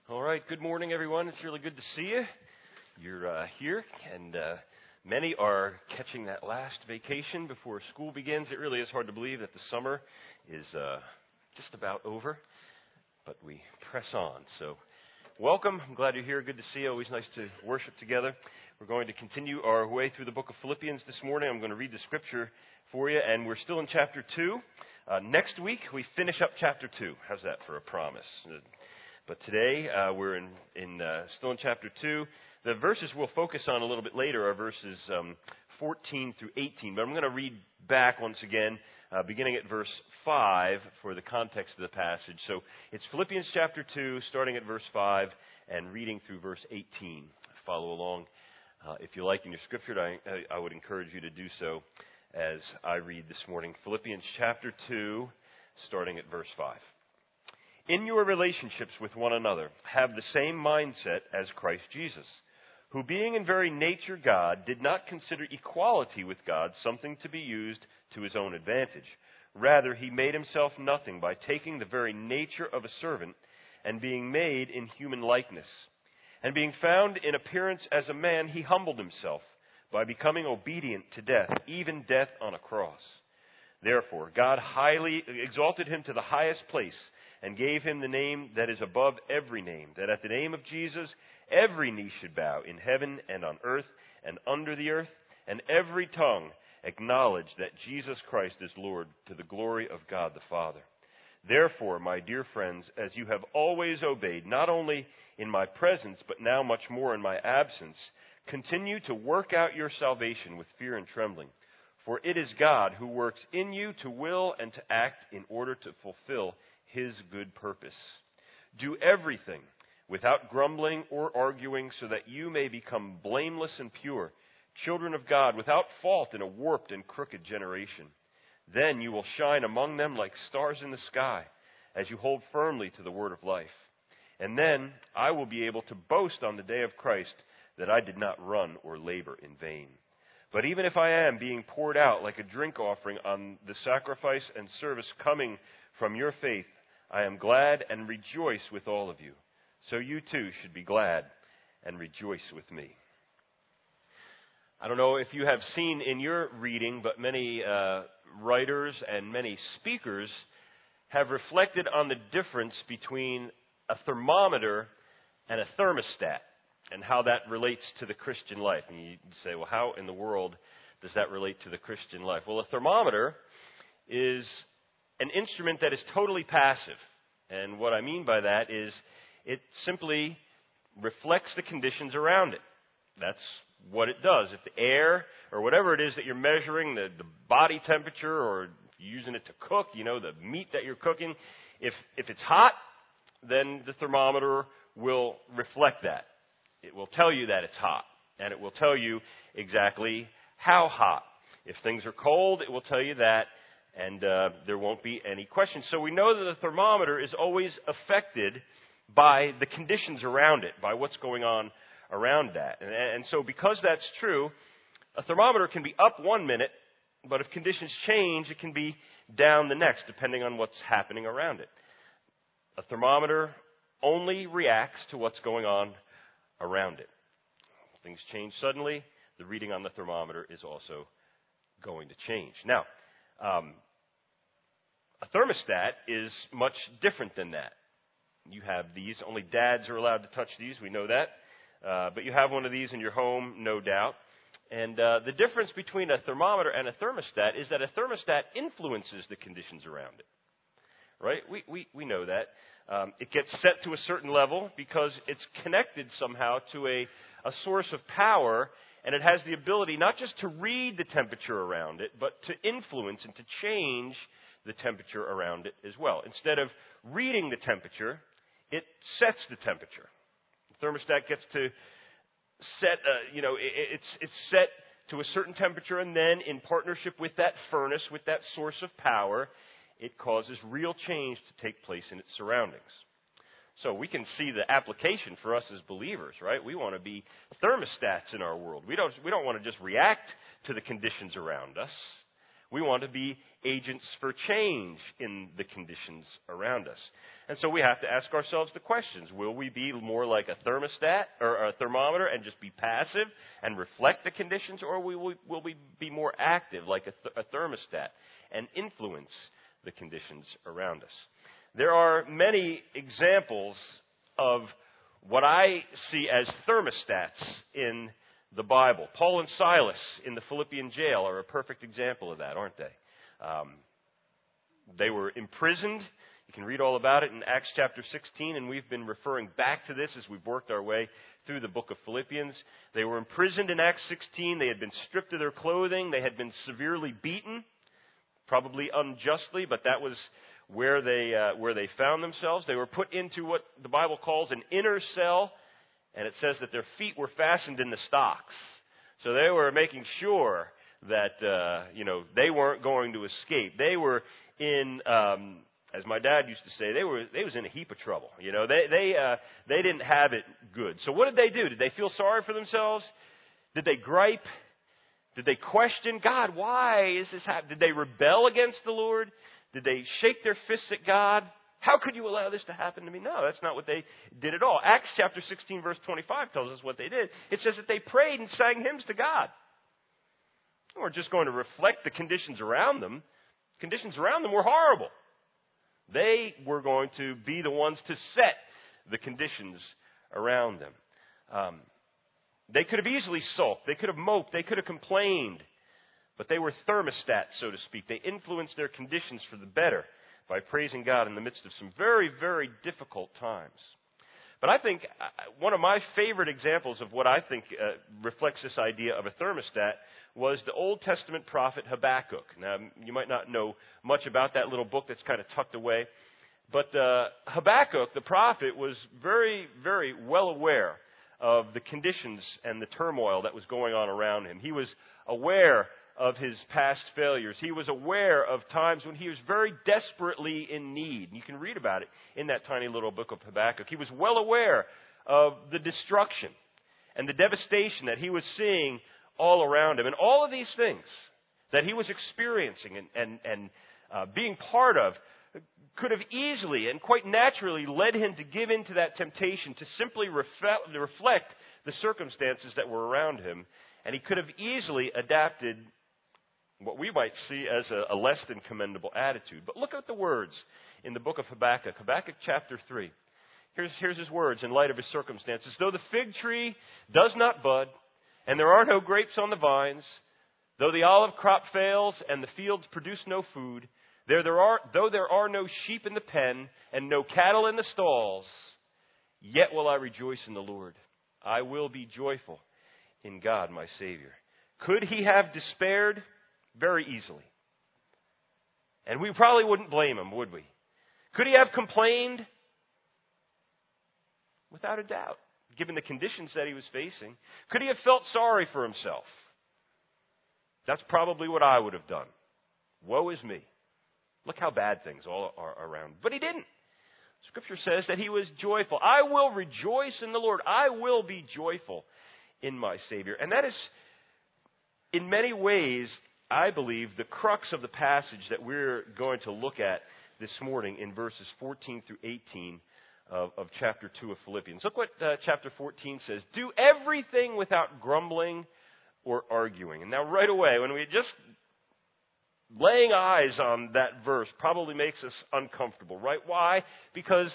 All right, good morning, everyone. It's really good to see you. You're here, and many are catching that last vacation before school begins. It really is hard to believe that the summer is just about over, but we press on. So welcome. I'm glad you're here. Good to see you. Always nice to worship together. We're going to continue our way through the book of Philippians this morning. I'm going to read the scripture for you, and we're still in chapter 2. Next week, we finish up chapter 2. How's that for a promise? But today, we're still in chapter 2. The verses we'll focus on a little bit later are verses 14 through 18. But I'm going to read back once again, beginning at verse 5 for the context of the passage. So it's Philippians chapter 2, starting at verse 5 and reading through verse 18. Follow along. If you like in your scripture, I would encourage you to do so as I read this morning. Philippians chapter 2, starting at verse 5. In your relationships with one another, have the same mindset as Christ Jesus, who being in very nature God, did not consider equality with God something to be used to his own advantage. Rather, he made himself nothing by taking the very nature of a servant and being made in human likeness. And being found in appearance as a man, he humbled himself by becoming obedient to death, even death on a cross. Therefore, God highly exalted him to the highest place and gave him the name that is above every name, that at the name of Jesus every knee should bow in heaven and on earth and under the earth, and every tongue acknowledge that Jesus Christ is Lord, to the glory of God the Father. Therefore, my dear friends, as you have always obeyed, not only in my presence, but now much more in my absence, continue to work out your salvation with fear and trembling. For it is God who works in you to will and to act in order to fulfill his good purpose. Do everything without grumbling or arguing, so that you may become blameless and pure, children of God, without fault in a warped and crooked generation. Then you will shine among them like stars in the sky, as you hold firmly to the word of life. And then I will be able to boast on the day of Christ that I did not run or labor in vain. But even if I am being poured out like a drink offering on the sacrifice and service coming from your faith, I am glad and rejoice with all of you. So you too should be glad and rejoice with me. I don't know if you have seen in your reading, but many writers and many speakers have reflected on the difference between a thermometer and a thermostat and how that relates to the Christian life. And you say, well, how in the world does that relate to the Christian life? Well, a thermometer is an instrument that is totally passive. And what I mean by that is it simply reflects the conditions around it. That's what it does. If the air or whatever it is that you're measuring, the body temperature, or using it to cook, the meat that you're cooking, if it's hot, then the thermometer will reflect that. It will tell you that it's hot, and it will tell you exactly how hot. If things are cold, it will tell you that, and there won't be any question. So we know that the thermometer is always affected by the conditions around it, by what's going on around that. And so because that's true, a thermometer can be up 1 minute, but if conditions change, it can be down the next, depending on what's happening around it. A thermometer only reacts to what's going on around it. If things change suddenly, the reading on the thermometer is also going to change. Now, a thermostat is much different than that. You have these. Only dads are allowed to touch these. We know that. But you have one of these in your home, no doubt. And the difference between a thermometer and a thermostat is that a thermostat influences the conditions around it. Right? We know that. It gets set to a certain level because it's connected somehow to a source of power, and it has the ability not just to read the temperature around it, but to influence and to change the temperature around it as well. Instead of reading the temperature, it sets the temperature. The thermostat gets to set, it's set to a certain temperature, and then in partnership with that furnace, with that source of power, it causes real change to take place in its surroundings. So we can see the application for us as believers, right? We want to be thermostats in our world. We don't want to just react to the conditions around us. We want to be agents for change in the conditions around us. And so we have to ask ourselves the questions. Will we be more like a thermostat or a thermometer and just be passive and reflect the conditions, or will we be more active like a thermostat and influence the conditions around us? There are many examples of what I see as thermostats in the Bible. Paul and Silas in the Philippian jail are a perfect example of that, aren't they? They were imprisoned. You can read all about it in Acts chapter 16, and we've been referring back to this as we've worked our way through the book of Philippians. They were imprisoned in Acts 16. They had been stripped of their clothing. They had been severely beaten, probably unjustly, but that was where they found themselves. They were put into what the Bible calls an inner cell, and it says that their feet were fastened in the stocks. So they were making sure that they weren't going to escape. They were in, as my dad used to say, they was in a heap of trouble. They didn't have it good. So what did they do? Did they feel sorry for themselves? Did they gripe? Did they question God? Why is this happening? Did they rebel against the Lord? Did they shake their fists at God? How could you allow this to happen to me? No, that's not what they did at all. Acts chapter 16 verse 25 tells us what they did. It says that they prayed and sang hymns to God. They weren't just going to reflect the conditions around them. Conditions around them were horrible. They were going to be the ones to set the conditions around them. They could have easily sulked. They could have moped. They could have complained. But they were thermostats, so to speak. They influenced their conditions for the better by praising God in the midst of some very, very difficult times. But I think one of my favorite examples of what I think reflects this idea of a thermostat was the Old Testament prophet Habakkuk. Now, you might not know much about that little book that's kind of tucked away. But Habakkuk, the prophet, was very, very well aware of the conditions and the turmoil that was going on around him. He was aware of his past failures. He was aware of times when he was very desperately in need. You can read about it in that tiny little book of Habakkuk. He was well aware of the destruction and the devastation that he was seeing all around him. And all of these things that he was experiencing and being part of could have easily and quite naturally led him to give in to that temptation to simply reflect the circumstances that were around him. And he could have easily adapted what we might see as a less than commendable attitude. But look at the words in the book of Habakkuk. Habakkuk chapter 3. Here's his words in light of his circumstances. Though the fig tree does not bud, and there are no grapes on the vines, though the olive crop fails, and the fields produce no food, though there are no sheep in the pen, and no cattle in the stalls, yet will I rejoice in the Lord. I will be joyful in God my Savior. Could he have despaired? Very easily. And we probably wouldn't blame him, would we? Could he have complained? Without a doubt, given the conditions that he was facing. Could he have felt sorry for himself? That's probably what I would have done. Woe is me. Look how bad things all are around. But he didn't. Scripture says that he was joyful. I will rejoice in the Lord. I will be joyful in my Savior. And that is, in many ways, I believe, the crux of the passage that we're going to look at this morning in verses 14 through 18 of chapter 2 of Philippians. Look what chapter 14 says. Do everything without grumbling or arguing. And now right away, when we just laying eyes on that verse probably makes us uncomfortable, right? Why? Because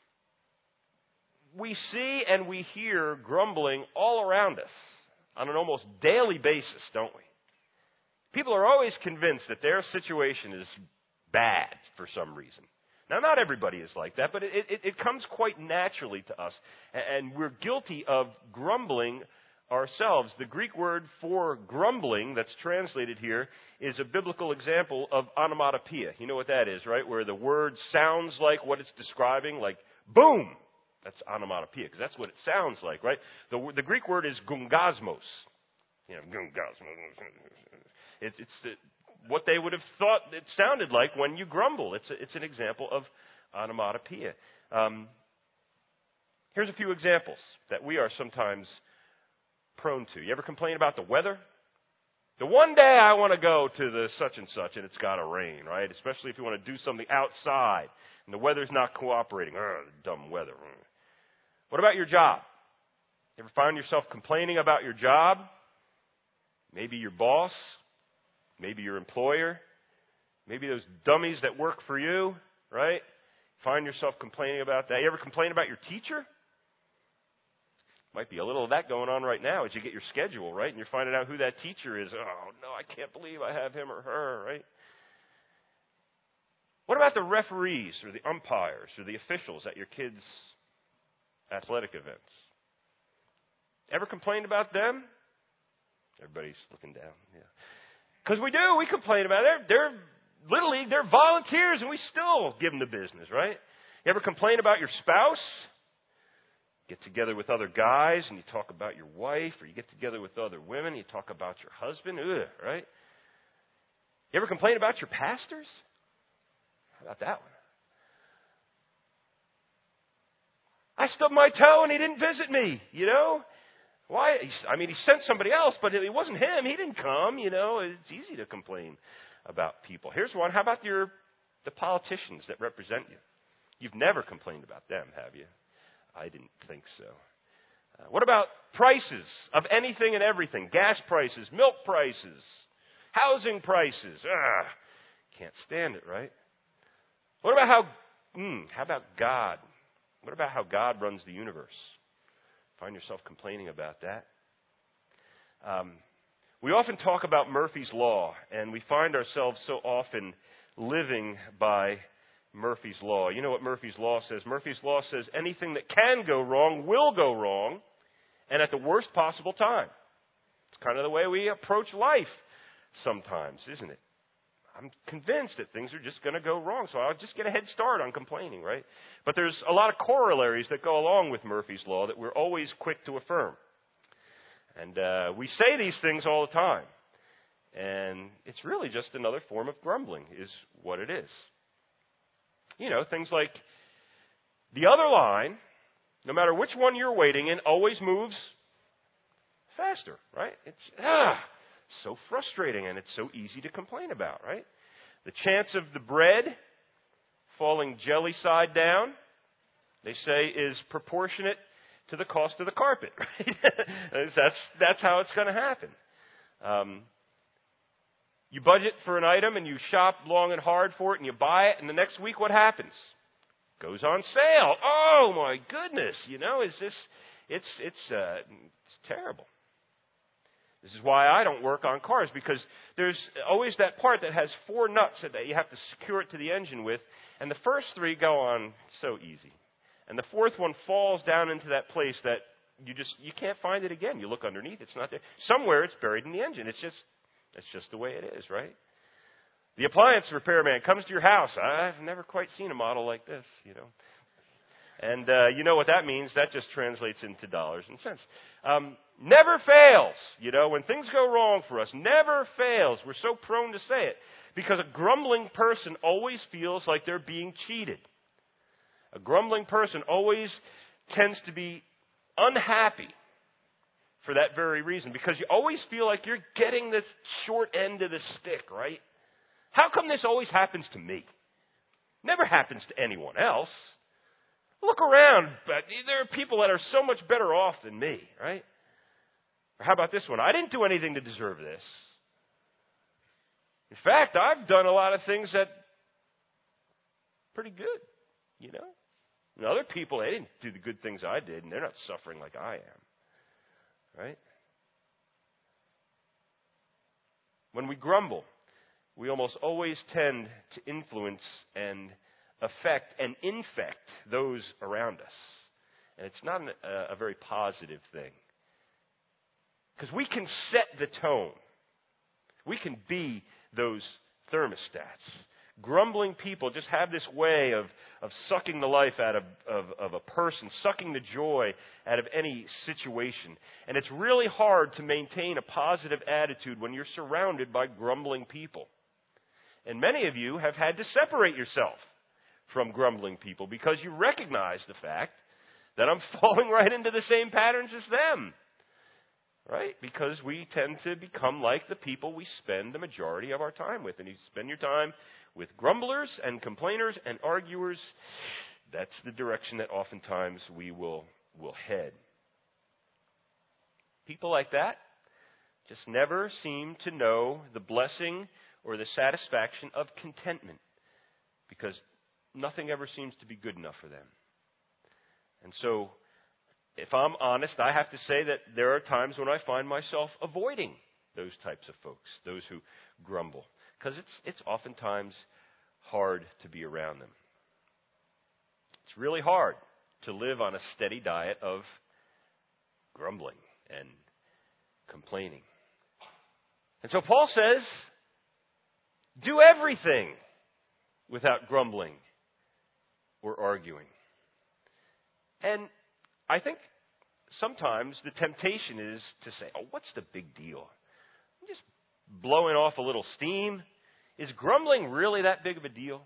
we see and we hear grumbling all around us on an almost daily basis, don't we? People are always convinced that their situation is bad for some reason. Now, not everybody is like that, but it comes quite naturally to us. And we're guilty of grumbling ourselves. The Greek word for grumbling that's translated here is a biblical example of onomatopoeia. You know what that is, right? Where the word sounds like what it's describing, like boom. That's onomatopoeia, because that's what it sounds like, right? The Greek word is gungasmos. Gungasmos. It's what they would have thought it sounded like when you grumble. It's an example of onomatopoeia. Here's a few examples that we are sometimes prone to. You ever complain about the weather? The one day I want to go to the such and such and it's got to rain, right? Especially if you want to do something outside and the weather's not cooperating. Dumb weather. What about your job? You ever find yourself complaining about your job? Maybe your boss, maybe your employer, maybe those dummies that work for you, right? Find yourself complaining about that. You ever complain about your teacher? Might be a little of that going on right now as you get your schedule, right? And you're finding out who that teacher is. Oh, no, I can't believe I have him or her, right? What about the referees or the umpires or the officials at your kids' athletic events? Ever complained about them? Everybody's looking down, yeah. Because we do. We complain about it. They're Little League, they're volunteers, and we still give them the business, right? You ever complain about your spouse? Get together with other guys, and you talk about your wife, or you get together with other women, and you talk about your husband, right? You ever complain about your pastors? How about that one? I stubbed my toe, and he didn't visit me, you know? Why? He sent somebody else, but it wasn't him. He didn't come, you know. It's easy to complain about people. Here's one. How about the politicians that represent you? You've never complained about them, have you? I didn't think so. What about prices of anything and everything? Gas prices, milk prices, housing prices. Can't stand it, right? What about how about God? What about how God runs the universe? Find yourself complaining about that? We often talk about Murphy's Law, and we find ourselves so often living by Murphy's Law. You know what Murphy's Law says? Murphy's Law says anything that can go wrong will go wrong, and at the worst possible time. It's kind of the way we approach life sometimes, isn't it? I'm convinced that things are just going to go wrong, so I'll just get a head start on complaining, right? But there's a lot of corollaries that go along with Murphy's Law that we're always quick to affirm. And we say these things all the time. And it's really just another form of grumbling is what it is. You know, things like the other line, no matter which one you're waiting in, always moves faster, right? It's so frustrating, and it's so easy to complain about, right? The chance of the bread falling jelly side down, they say, is proportionate to the cost of the carpet, right? that's how it's going to happen. You budget for an item and you shop long and hard for it and you buy it, and the next week what happens? Goes on sale. Oh my goodness! You know, it's terrible. This is why I don't work on cars, because there's always that part that has 4 nuts that you have to secure it to the engine with, and the first 3 go on so easy. And the 4th one falls down into that place that you can't find it again. You look underneath, it's not there. Somewhere it's buried in the engine. It's just the way it is, right? The appliance repairman comes to your house. I've never quite seen a model like this, you know. And you know what that means. That just translates into dollars and cents. Never fails, you know, when things go wrong for us. Never fails. We're so prone to say it because a grumbling person always feels like they're being cheated. A grumbling person always tends to be unhappy for that very reason, because you always feel like you're getting the short end of the stick, right? How come this always happens to me? Never happens to anyone else. Look around, but there are people that are so much better off than me, right? Or how about this one? I didn't do anything to deserve this. In fact, I've done a lot of things that pretty good, you know. And other people, they didn't do the good things I did, and they're not suffering like I am. Right? When we grumble, we almost always tend to influence and affect and infect those around us. And it's not a very positive thing. Because we can set the tone. We can be those thermostats. Grumbling people just have this way of sucking the life out of a person, sucking the joy out of any situation. And it's really hard to maintain a positive attitude when you're surrounded by grumbling people. And many of you have had to separate yourself from grumbling people because you recognize the fact that I'm falling right into the same patterns as them. right? Because we tend to become like the people we spend the majority of our time with. And you spend your time with grumblers and complainers and arguers, that's the direction that oftentimes we will head. People like that just never seem to know the blessing or the satisfaction of contentment, because nothing ever seems to be good enough for them. And so, if I'm honest, I have to say that there are times when I find myself avoiding those types of folks, those who grumble, because it's oftentimes hard to be around them. It's really hard to live on a steady diet of grumbling and complaining. And so Paul says, do everything without grumbling or arguing. And I think sometimes the temptation is to say, oh, what's the big deal? I'm just blowing off a little steam. Is grumbling really that big of a deal?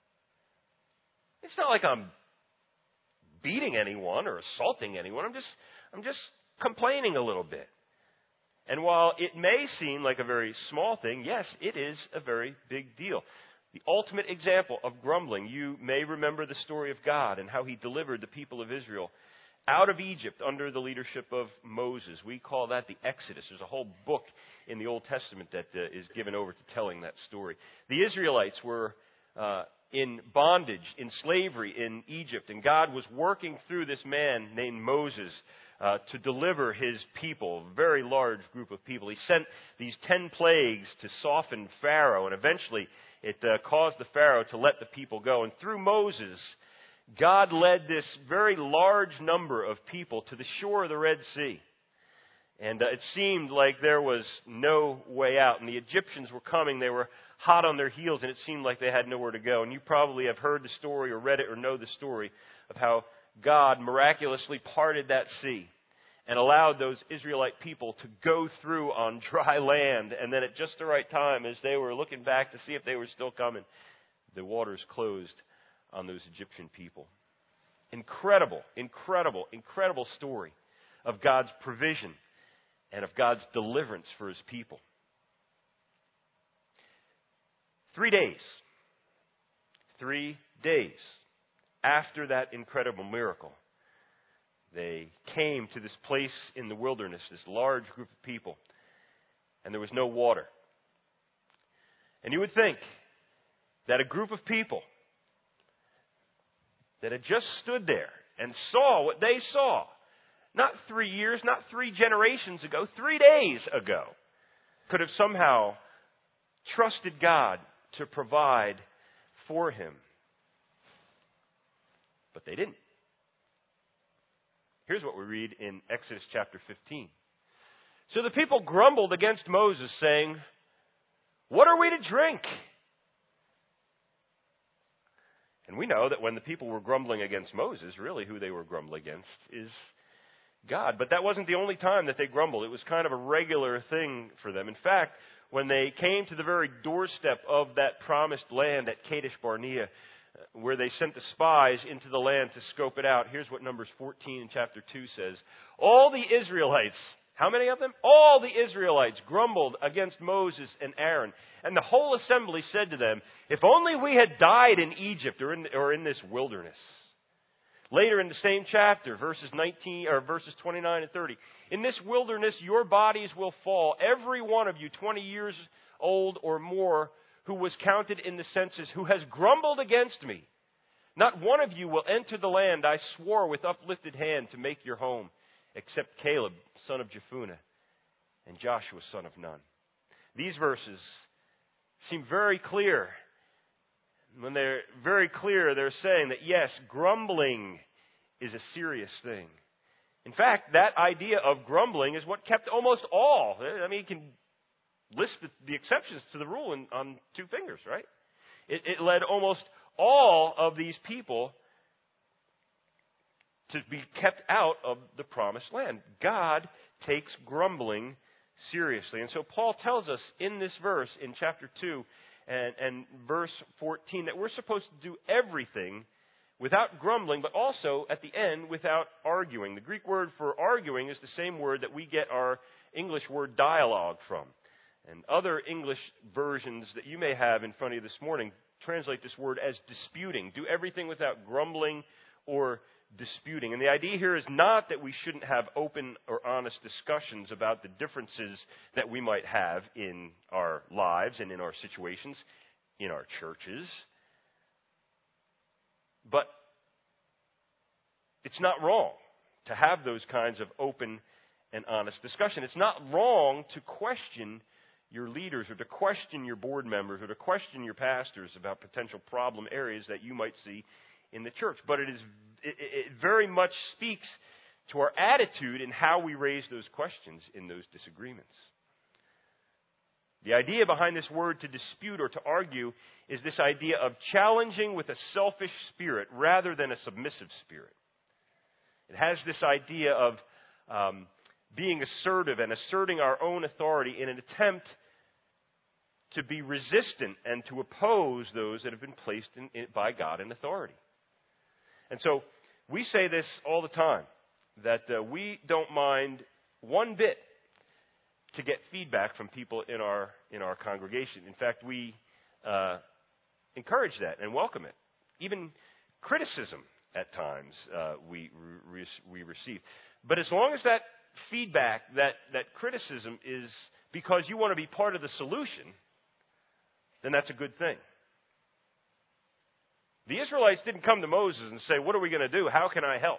It's not like I'm beating anyone or assaulting anyone. I'm just complaining a little bit. And while it may seem like a very small thing, yes, it is a very big deal. The ultimate example of grumbling, you may remember the story of God and how He delivered the people of Israel out of Egypt under the leadership of Moses. We call that the Exodus. There's a whole book in the Old Testament that is given over to telling that story. The Israelites were in bondage, in slavery in Egypt, and God was working through this man named Moses to deliver His people, a very large group of people. He sent these 10 plagues to soften Pharaoh, and eventually it caused the Pharaoh to let the people go. And through Moses, God led this very large number of people to the shore of the Red Sea. And it seemed like there was no way out. And the Egyptians were coming. They were hot on their heels, and it seemed like they had nowhere to go. And you probably have heard the story or read it or know the story of how God miraculously parted that sea and allowed those Israelite people to go through on dry land. And then at just the right time, as they were looking back to see if they were still coming, the waters closed on those Egyptian people. Incredible, incredible, incredible story of God's provision and of God's deliverance for His people. 3 days. 3 days after that incredible miracle, they came to this place in the wilderness, this large group of people, and there was no water. And you would think that a group of people that had just stood there and saw what they saw, not 3 years, not 3 generations ago, 3 days ago, could have somehow trusted God to provide for him. But they didn't. Here's what we read in Exodus chapter 15. So the people grumbled against Moses, saying, "What are we to drink?" And we know that when the people were grumbling against Moses, really who they were grumbling against is God. But that wasn't the only time that they grumbled. It was kind of a regular thing for them. In fact, when they came to the very doorstep of that promised land at Kadesh Barnea, where they sent the spies into the land to scope it out, here's what Numbers 14 in chapter 2 says. All the Israelites, how many of them? All the Israelites grumbled against Moses and Aaron. And the whole assembly said to them, "If only we had died in Egypt or in this wilderness." Later in the same chapter, verses 29 and 30. "In this wilderness your bodies will fall, every one of you 20 years old or more, who was counted in the census, who has grumbled against me. Not one of you will enter the land I swore with uplifted hand to make your home, except Caleb, son of Jephunneh, and Joshua, son of Nun." These verses seem very clear. When they're very clear, they're saying that yes, grumbling is a serious thing. In fact, that idea of grumbling is what kept almost all. I mean, you can list the exceptions to the rule on 2 fingers, right? It led almost all of these people to be kept out of the promised land. God takes grumbling seriously. And so Paul tells us in this verse, in chapter 2 and verse 14, that we're supposed to do everything without grumbling, but also, at the end, without arguing. The Greek word for arguing is the same word that we get our English word dialogue from. And other English versions that you may have in front of you this morning translate this word as disputing. Do everything without grumbling or disputing. And the idea here is not that we shouldn't have open or honest discussions about the differences that we might have in our lives and in our situations, in our churches. But it's not wrong to have those kinds of open and honest discussion. It's not wrong to question your leaders or to question your board members or to question your pastors about potential problem areas that you might see in the church. But it very much speaks to our attitude in how we raise those questions in those disagreements. The idea behind this word to dispute or to argue is this idea of challenging with a selfish spirit rather than a submissive spirit. It has this idea of being assertive and asserting our own authority in an attempt to be resistant and to oppose those that have been placed by God in authority. And so we say this all the time, that we don't mind one bit to get feedback from people in our congregation. In fact, we encourage that and welcome it. Even criticism at times we receive. But as long as that feedback, that criticism is because you want to be part of the solution, then that's a good thing. The Israelites didn't come to Moses and say, what are we going to do? How can I help?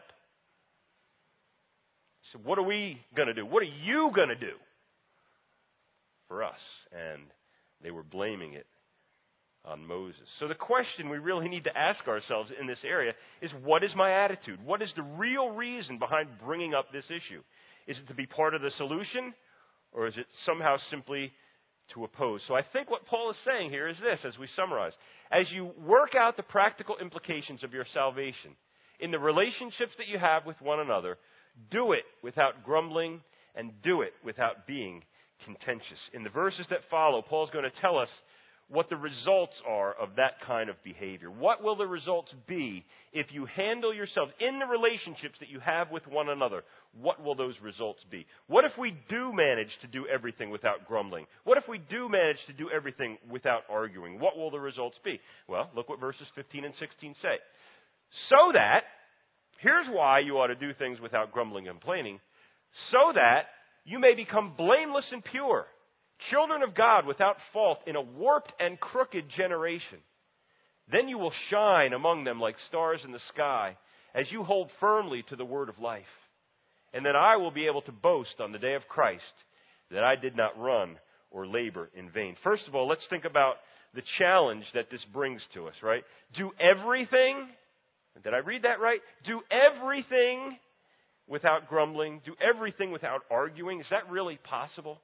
So what are we going to do? What are you going to do for us? And they were blaming it on Moses. So the question we really need to ask ourselves in this area is, what is my attitude? What is the real reason behind bringing up this issue? Is it to be part of the solution, or is it somehow simply to oppose? So I think what Paul is saying here is this, as we summarize. As you work out the practical implications of your salvation in the relationships that you have with one another, do it without grumbling and do it without being contentious. In the verses that follow, Paul's going to tell us what the results are of that kind of behavior. What will the results be if you handle yourselves in the relationships that you have with one another? What will those results be? What if we do manage to do everything without grumbling? What if we do manage to do everything without arguing? What will the results be? Well, look what verses 15 and 16 say. So that, here's why you ought to do things without grumbling and complaining, so that you may become blameless and pure, children of God without fault in a warped and crooked generation. Then you will shine among them like stars in the sky as you hold firmly to the word of life. And then I will be able to boast on the day of Christ that I did not run or labor in vain. First of all, let's think about the challenge that this brings to us, right? Do everything, did I read that right? Do everything without grumbling. Do everything without arguing. Is that really possible?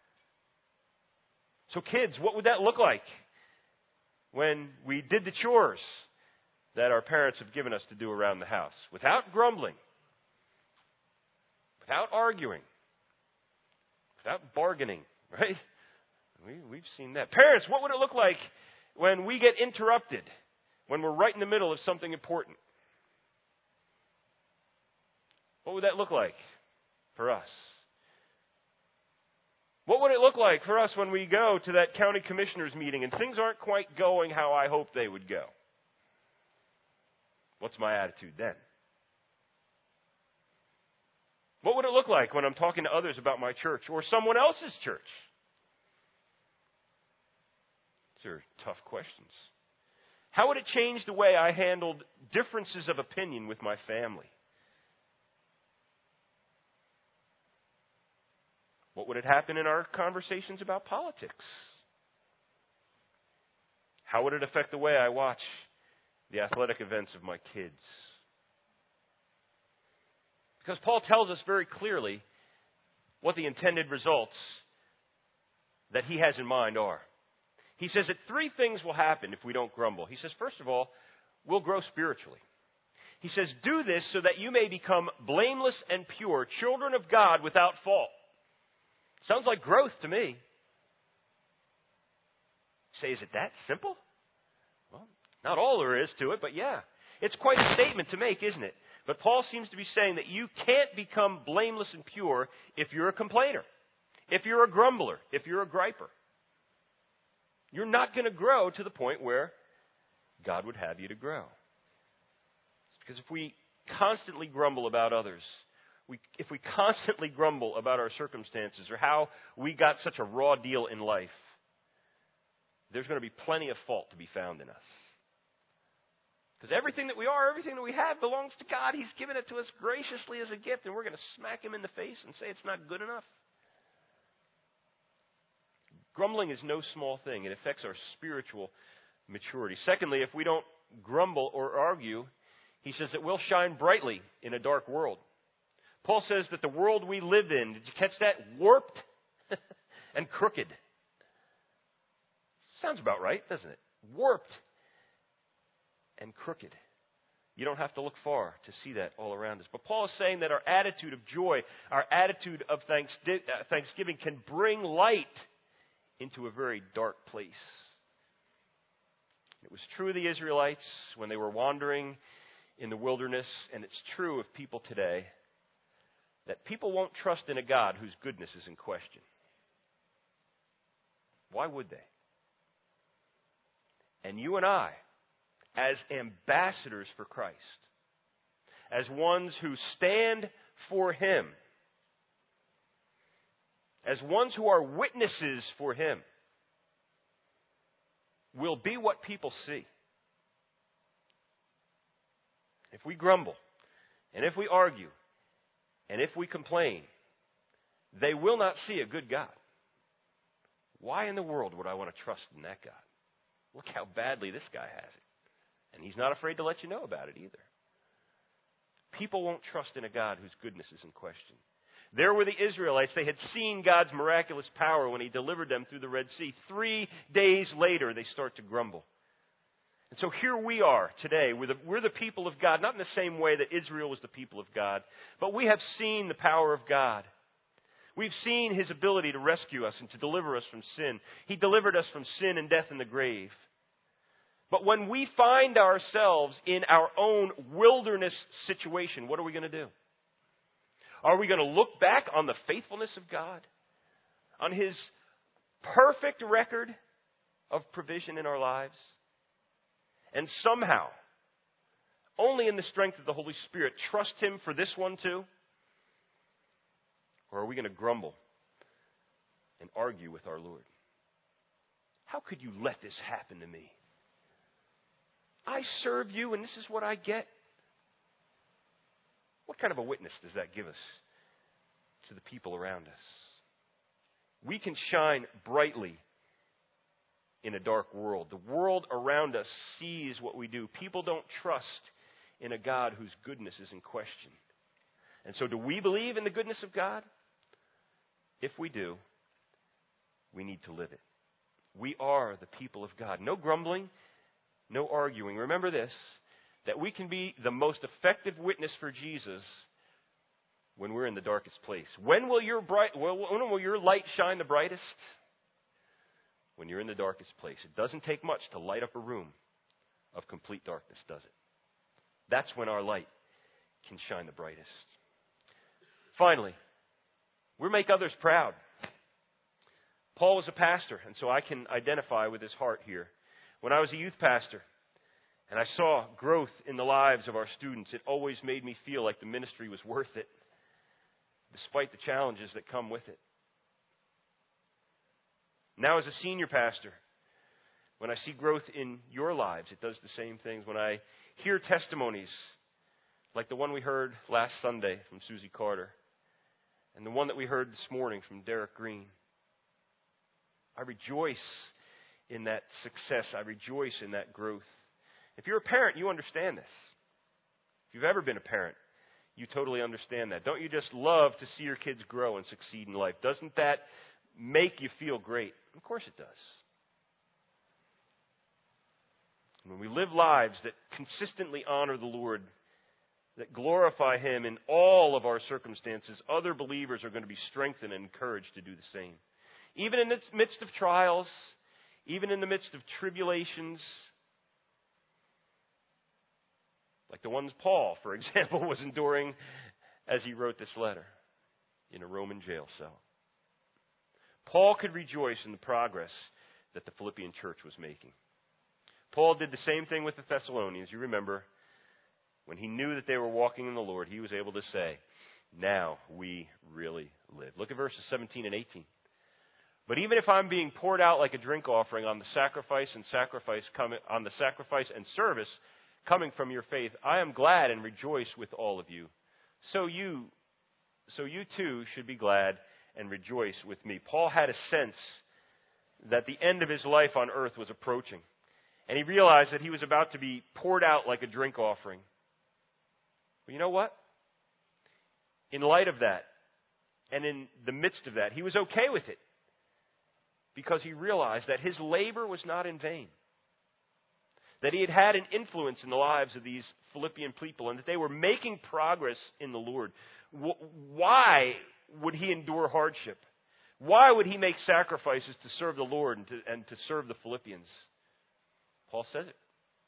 So kids, what would that look like when we did the chores that our parents have given us to do around the house? Without grumbling, without arguing, without bargaining, right? We've seen that. Parents, what would it look like when we get interrupted, when we're right in the middle of something important? What would that look like for us? What would it look like for us when we go to that county commissioners meeting and things aren't quite going how I hope they would go? What's my attitude then? What would it look like when I'm talking to others about my church or someone else's church? These are tough questions. How would it change the way I handled differences of opinion with my family? What would it happen in our conversations about politics? How would it affect the way I watch the athletic events of my kids? Because Paul tells us very clearly what the intended results that he has in mind are. He says that three things will happen if we don't grumble. He says, first of all, we'll grow spiritually. He says, do this so that you may become blameless and pure, children of God without fault. Sounds like growth to me. Say, is it that simple? Well, not all there is to it, but yeah. It's quite a statement to make, isn't it? But Paul seems to be saying that you can't become blameless and pure if you're a complainer, if you're a grumbler, if you're a griper. You're not going to grow to the point where God would have you to grow. Because if we constantly grumble about others, if we constantly grumble about our circumstances or how we got such a raw deal in life, there's going to be plenty of fault to be found in us. Because everything that we are, everything that we have belongs to God. He's given it to us graciously as a gift, and we're going to smack Him in the face and say it's not good enough. Grumbling is no small thing. It affects our spiritual maturity. Secondly, if we don't grumble or argue, he says that we'll shine brightly in a dark world. Paul says that the world we live in, did you catch that? Warped and crooked. Sounds about right, doesn't it? Warped and crooked. You don't have to look far to see that all around us. But Paul is saying that our attitude of joy, our attitude of thanksgiving can bring light into a very dark place. It was true of the Israelites when they were wandering in the wilderness, and it's true of people today, that people won't trust in a God whose goodness is in question. Why would they? And you and I, as ambassadors for Christ, as ones who stand for Him, as ones who are witnesses for Him, will be what people see. If we grumble, and if we argue, and if we complain, they will not see a good God. Why in the world would I want to trust in that God? Look how badly this guy has it. And He's not afraid to let you know about it either. People won't trust in a God whose goodness is in question. There were the Israelites. They had seen God's miraculous power when He delivered them through the Red Sea. 3 days later, they start to grumble. And so here we are today. We're the people of God, not in the same way that Israel was the people of God, but we have seen the power of God. We've seen His ability to rescue us and to deliver us from sin. He delivered us from sin and death and the grave. But when we find ourselves in our own wilderness situation, what are we going to do? Are we going to look back on the faithfulness of God? On His perfect record of provision in our lives? And somehow, only in the strength of the Holy Spirit, trust Him for this one too? Or are we going to grumble and argue with our Lord? How could you let this happen to me? I serve you and this is what I get. What kind of a witness does that give us to the people around us? We can shine brightly in a dark world. The world around us sees what we do. People don't trust in a God whose goodness is in question. And so do we believe in the goodness of God? If we do, we need to live it. We are the people of God. No grumbling, no arguing. Remember this, that we can be the most effective witness for Jesus when we're in the darkest place. When will your light shine the brightest? When you're in the darkest place. It doesn't take much to light up a room of complete darkness, does it? That's when our light can shine the brightest. Finally, we make others proud. Paul was a pastor, and so I can identify with his heart here. When I was a youth pastor, and I saw growth in the lives of our students, it always made me feel like the ministry was worth it, despite the challenges that come with it. Now as a senior pastor, when I see growth in your lives, it does the same things. When I hear testimonies like the one we heard last Sunday from Susie Carter, and the one that we heard this morning from Derek Green, I rejoice in that success. I rejoice in that growth. If you're a parent, you understand this. If you've ever been a parent, you totally understand that. Don't you just love to see your kids grow and succeed in life? Doesn't that make you feel great? Of course it does. When we live lives that consistently honor the Lord, that glorify Him in all of our circumstances, other believers are going to be strengthened and encouraged to do the same. Even in the midst of trials, even in the midst of tribulations, Like the ones Paul, for example, was enduring as he wrote this letter in a Roman jail cell. Paul could rejoice in the progress that the Philippian church was making. Paul did the same thing with the Thessalonians. You remember, when he knew that they were walking in the Lord, he was able to say, now we really live. Look at verses 17 and 18. But even if I'm being poured out like a drink offering on the sacrifice and service coming from your faith, I am glad and rejoice with all of you. So you too should be glad and rejoice with me. Paul had a sense that the end of his life on earth was approaching. And he realized that he was about to be poured out like a drink offering. But you know what? In light of that, and in the midst of that, he was okay with it. Because he realized that his labor was not in vain. That he had had an influence in the lives of these Philippian people and that they were making progress in the Lord. Why would he endure hardship? Why would he make sacrifices to serve the Lord and to serve the Philippians? Paul says it.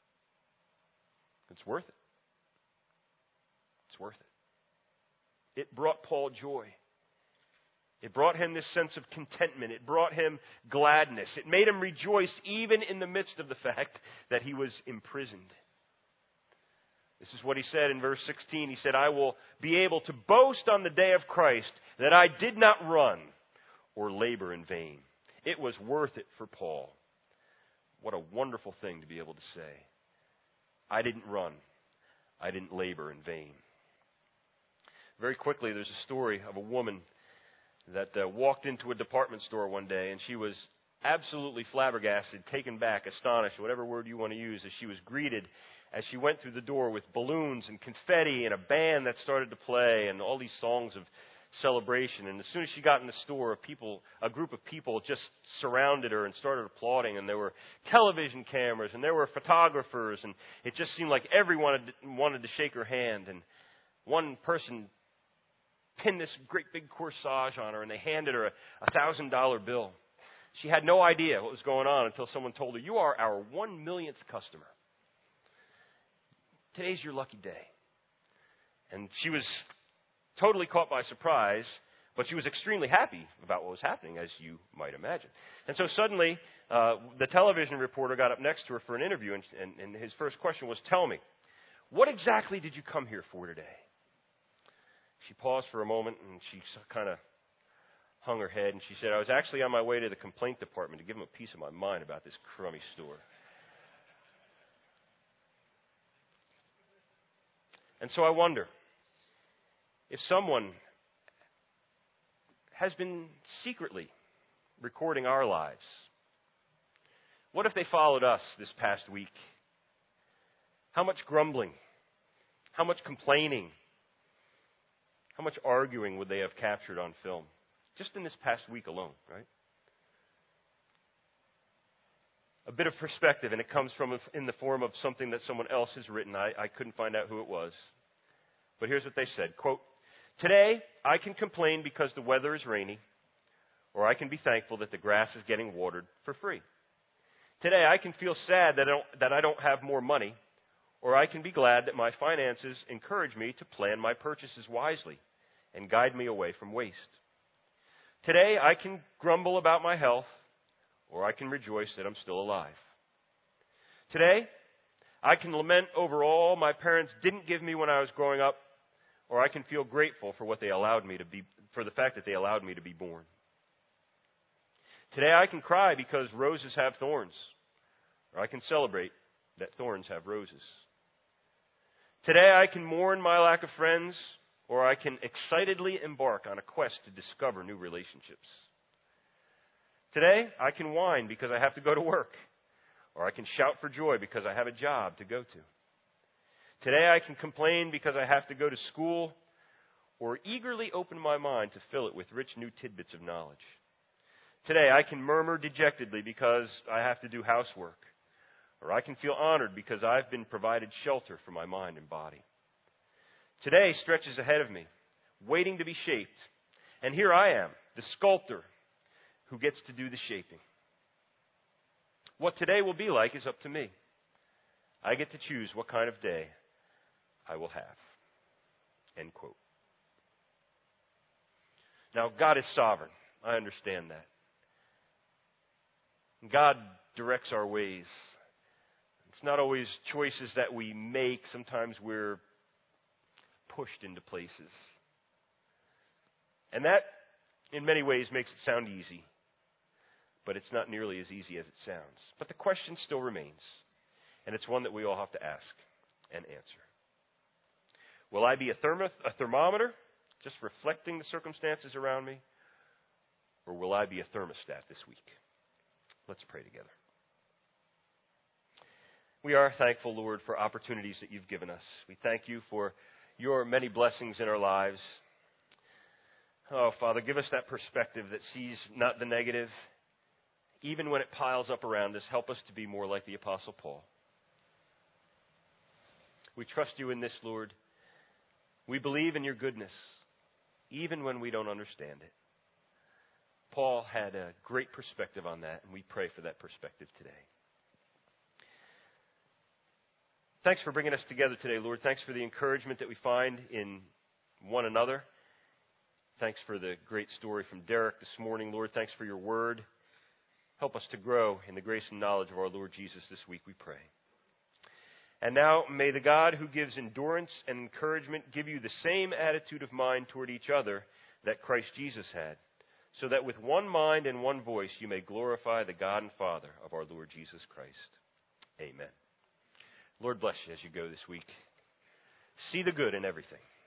It's worth it. It's worth it. It brought Paul joy. It brought him this sense of contentment. It brought him gladness. It made him rejoice even in the midst of the fact that he was imprisoned. This is what he said in verse 16. He said, I will be able to boast on the day of Christ that I did not run or labor in vain. It was worth it for Paul. What a wonderful thing to be able to say. I didn't run. I didn't labor in vain. Very quickly, there's a story of a woman that walked into a department store one day, and she was absolutely flabbergasted, taken back, astonished, whatever word you want to use, as she was greeted as she went through the door with balloons and confetti and a band that started to play and all these songs of celebration. And as soon as she got in the store, a group of people just surrounded her and started applauding, and there were television cameras and there were photographers, and it just seemed like everyone wanted to shake her hand. And one person pinned this great big corsage on her, and they handed her a $1,000 bill. She had no idea what was going on until someone told her, you are our 1 millionth customer. Today's your lucky day. And she was totally caught by surprise, but she was extremely happy about what was happening, as you might imagine. And so suddenly, the television reporter got up next to her for an interview, and his first question was, tell me, what exactly did you come here for today? She paused for a moment, and she kind of hung her head, and she said, I was actually on my way to the complaint department to give them a piece of my mind about this crummy store. And so I wonder if someone has been secretly recording our lives. What if they followed us this past week? How much grumbling? How much complaining? How much arguing would they have captured on film? Just in this past week alone, right? A bit of perspective, and it comes from in the form of something that someone else has written. I couldn't find out who it was. But here's what they said. Quote, today, I can complain because the weather is rainy, or I can be thankful that the grass is getting watered for free. Today, I can feel sad that I don't have more money, or I can be glad that my finances encourage me to plan my purchases wisely and guide me away from waste. Today, I can grumble about my health, or I can rejoice that I'm still alive. Today, I can lament over all my parents didn't give me when I was growing up, or I can feel grateful for what they allowed me to be, for the fact that they allowed me to be born. Today, I can cry because roses have thorns, or I can celebrate that thorns have roses. Today, I can mourn my lack of friends, or I can excitedly embark on a quest to discover new relationships. Today, I can whine because I have to go to work, or I can shout for joy because I have a job to go to. Today, I can complain because I have to go to school, or eagerly open my mind to fill it with rich new tidbits of knowledge. Today, I can murmur dejectedly because I have to do housework, or I can feel honored because I've been provided shelter for my mind and body. Today stretches ahead of me, waiting to be shaped. And here I am, the sculptor who gets to do the shaping. What today will be like is up to me. I get to choose what kind of day I will have. End quote. Now, God is sovereign. I understand that. God directs our ways. It's not always choices that we make. Sometimes we're pushed into places. And that, in many ways, makes it sound easy. But it's not nearly as easy as it sounds. But the question still remains. And it's one that we all have to ask and answer. Will I be a thermometer, just reflecting the circumstances around me? Or will I be a thermostat this week? Let's pray together. We are thankful, Lord, for opportunities that you've given us. We thank you for your many blessings in our lives. Oh, Father, give us that perspective that sees not the negative. Even when it piles up around us, help us to be more like the Apostle Paul. We trust you in this, Lord. We believe in your goodness, even when we don't understand it. Paul had a great perspective on that, and we pray for that perspective today. Thanks for bringing us together today, Lord. Thanks for the encouragement that we find in one another. Thanks for the great story from Derek this morning, Lord. Thanks for your word. Help us to grow in the grace and knowledge of our Lord Jesus this week, we pray. And now, may the God who gives endurance and encouragement give you the same attitude of mind toward each other that Christ Jesus had, so that with one mind and one voice you may glorify the God and Father of our Lord Jesus Christ. Amen. Lord bless you as you go this week. See the good in everything.